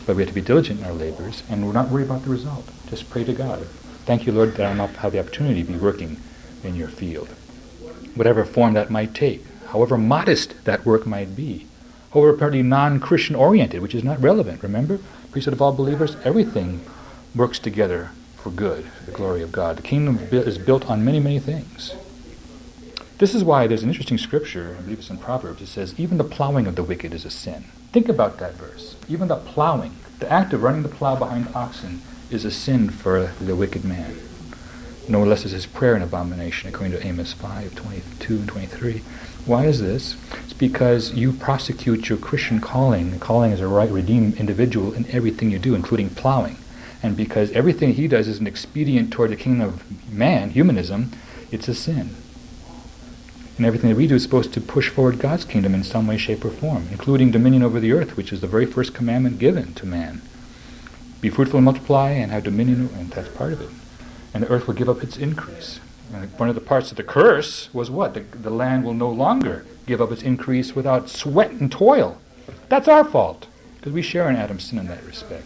But we have to be diligent in our labors, and we're not worried about the result. Just pray to God. Thank you, Lord, that I'll have the opportunity to be working in your field. Whatever form that might take, however modest that work might be, however apparently non-Christian oriented, which is not relevant. Remember, priesthood of all believers, everything works together for good, for the glory of God. The kingdom is built on many, many things. This is why there's an interesting scripture, I believe it's in Proverbs, it says, even the plowing of the wicked is a sin. Think about that verse. Even the plowing, the act of running the plow behind oxen, is a sin for the wicked man. No less is his prayer an abomination, according to Amos five, twenty-two and twenty-three. Why is this? It's because you prosecute your Christian calling, calling as a right redeemed individual in everything you do, including plowing. And because everything he does is an expedient toward the kingdom of man, humanism, it's a sin. And everything that we do is supposed to push forward God's kingdom in some way, shape, or form, including dominion over the earth, which is the very first commandment given to man. Be fruitful and multiply and have dominion, and that's part of it. And the earth will give up its increase. And one of the parts of the curse was what? The, the land will no longer give up its increase without sweat and toil. That's our fault, because we share in Adam's sin in that respect.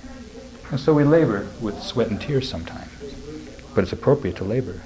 And so we labor with sweat and tears sometimes, but it's appropriate to labor.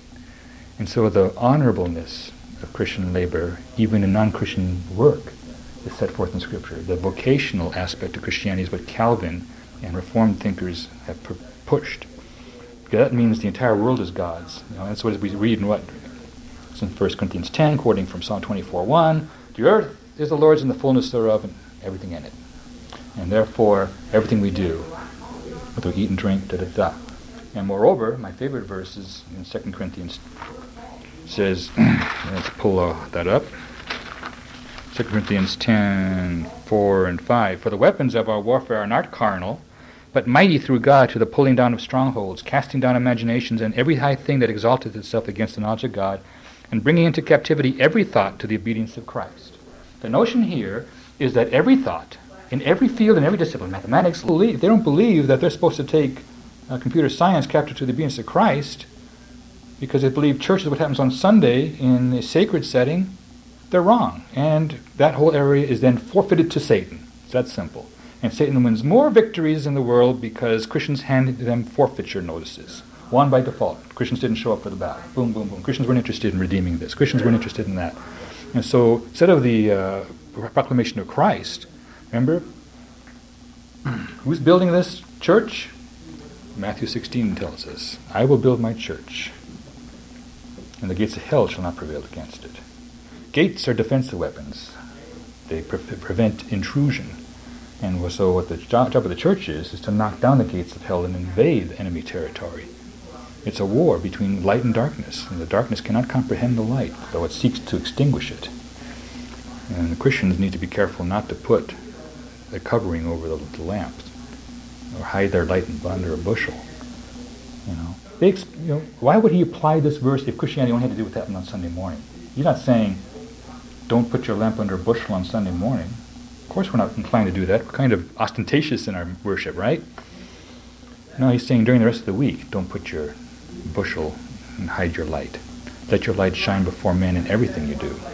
And so the honorableness of Christian labor, even in non-Christian work, is set forth in Scripture. The vocational aspect of Christianity is what Calvin and Reformed thinkers have pu- pushed. Because that means the entire world is God's. You know, that's what we read in what? It's in First Corinthians ten, quoting from Psalm twenty-four one. The earth is the Lord's and the fullness thereof, and everything in it. And therefore, everything we do, whether we eat and drink, da da da. And moreover, my favorite verse is in Second Corinthians. It says, let's pull uh, that up. Second Corinthians ten, four and five. For the weapons of our warfare are not carnal, but mighty through God to the pulling down of strongholds, casting down imaginations and every high thing that exalteth itself against the knowledge of God, and bringing into captivity every thought to the obedience of Christ. The notion here is that every thought, in every field, in every discipline, mathematics, believe, they don't believe that they're supposed to take uh, computer science captured to the obedience of Christ, because they believe church is what happens on Sunday in a sacred setting. They're wrong. And that whole area is then forfeited to Satan. It's that simple. And Satan wins more victories in the world because Christians handed them forfeiture notices. Won by default. Christians didn't show up for the battle. Boom, boom, boom. Christians weren't interested in redeeming this. Christians weren't interested in that. And so instead of the uh, proclamation of Christ, remember, who's building this church? Matthew sixteen tells us, I will build my church, and the gates of hell shall not prevail against it. Gates are defensive weapons. They pre- prevent intrusion. And so what the job of the church is, is to knock down the gates of hell and invade enemy territory. It's a war between light and darkness, and the darkness cannot comprehend the light, though it seeks to extinguish it. And the Christians need to be careful not to put a covering over the, the lamp, or hide their light under a bushel. You know, they, you know, why would he apply this verse if Christianity only had to do with that on Sunday morning? He's not saying, don't put your lamp under a bushel on Sunday morning. Of course we're not inclined to do that. We're kind of ostentatious in our worship, right? No, he's saying during the rest of the week, don't put your bushel and hide your light. Let your light shine before men in everything you do.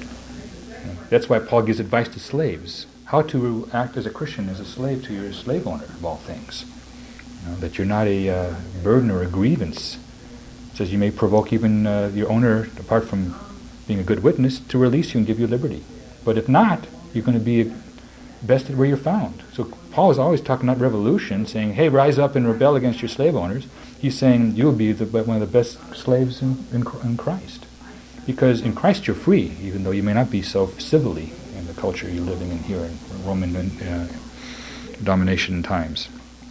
That's why Paul gives advice to slaves. How to act as a Christian, as a slave to your slave owner, of all things. You know, that you're not a uh, burden or a grievance. It says you may provoke even uh, your owner, apart from being a good witness, to release you and give you liberty. But if not, you're going to be bested where you're found. So Paul is always talking about revolution, saying, hey, rise up and rebel against your slave owners. He's saying you'll be the, one of the best slaves in, in, in Christ. Because in Christ you're free, even though you may not be so civilly in the culture you're living in here in Roman uh, domination times.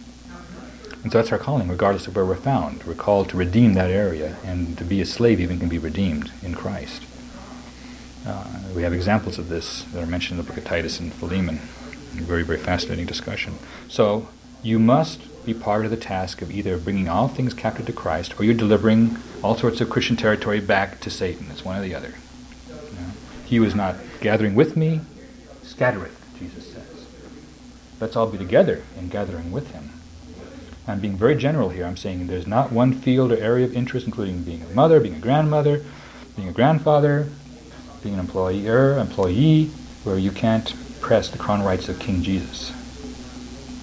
And so that's our calling, regardless of where we're found. We're called to redeem that area, and to be a slave even can be redeemed in Christ. Uh, we have examples of this that are mentioned in the book of Titus and Philemon. A very, very fascinating discussion. So you must be part of the task of either bringing all things captive to Christ, or you're delivering all sorts of Christian territory back to Satan. It's one or the other. You know? He who is not gathering with me, scattereth, Jesus says. Let's all be together in gathering with him. I'm being very general here. I'm saying there's not one field or area of interest, including being a mother, being a grandmother, being a grandfather, being an employer, employee, where you can't press the crown rights of King Jesus.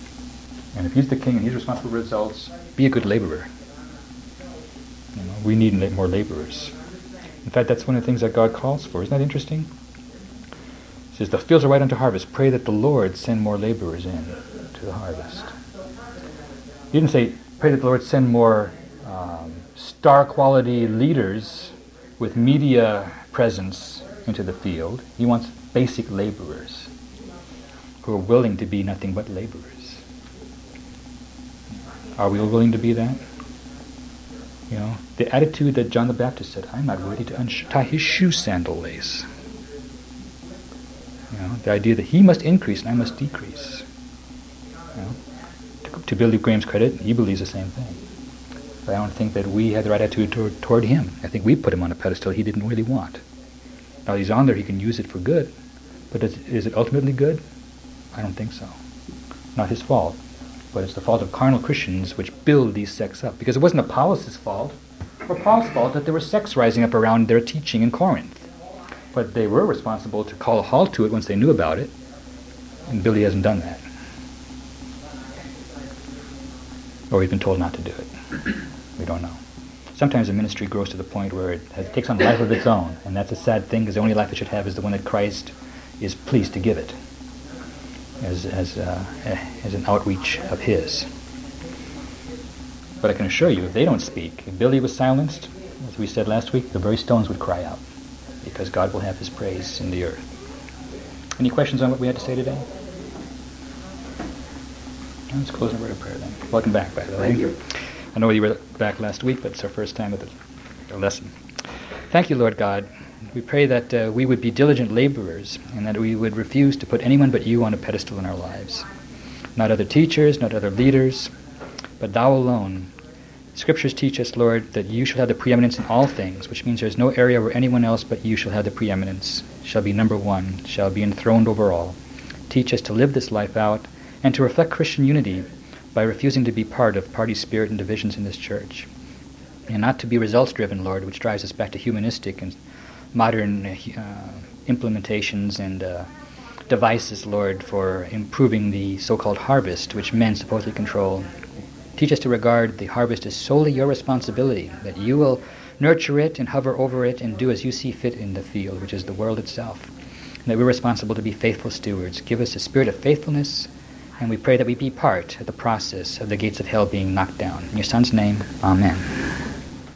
And if he's the king and he's responsible for results, be a good laborer. You know, we need more laborers. In fact, that's one of the things that God calls for. Isn't that interesting? He says, the fields are white unto harvest. Pray that the Lord send more laborers in to the harvest. He didn't say, pray that the Lord send more um, star-quality leaders with media presence into the field. He wants basic laborers who are willing to be nothing but laborers. Are we willing to be that? You know, the attitude that John the Baptist said, I'm not worthy to untie his shoe sandal lace. You know, the idea that he must increase and I must decrease. You know, to, to Billy Graham's credit, he believes the same thing. But I don't think that we had the right attitude toward, toward him. I think we put him on a pedestal he didn't really want. Now he's on there, he can use it for good. But is, is it ultimately good? I don't think so. Not his fault. But it's the fault of carnal Christians which build these sects up. Because it wasn't Apollos' fault or Paul's fault that there were sects rising up around their teaching in Corinth. But they were responsible to call a halt to it once they knew about it. And Billy hasn't done that. Or he's been told not to do it. We don't know. Sometimes the ministry grows to the point where it, has, it takes on a life of its own. And that's a sad thing, because the only life it should have is the one that Christ is pleased to give it. As as uh, as an outreach of his. But I can assure you, if they don't speak, if Billy was silenced, as we said last week, the very stones would cry out, because God will have his praise in the earth. Any questions on what we had to say today? Let's close in a word of prayer then. Welcome back, by the way. Thank you. I know you were back last week, but it's our first time with the lesson. Thank you, Lord God. We pray that uh, we would be diligent laborers and that we would refuse to put anyone but you on a pedestal in our lives. Not other teachers, not other leaders, but thou alone. Scriptures teach us, Lord, that you shall have the preeminence in all things, which means there is no area where anyone else but you shall have the preeminence, shall be number one, shall be enthroned over all. Teach us to live this life out and to reflect Christian unity by refusing to be part of party spirit and divisions in this church. And not to be results-driven, Lord, which drives us back to humanistic and modern uh, implementations and uh, devices, Lord, for improving the so-called harvest, which men supposedly control. Teach us to regard the harvest as solely your responsibility, that you will nurture it and hover over it and do as you see fit in the field, which is the world itself. And that we're responsible to be faithful stewards. Give us a spirit of faithfulness, and we pray that we be part of the process of the gates of hell being knocked down. In your Son's name, amen.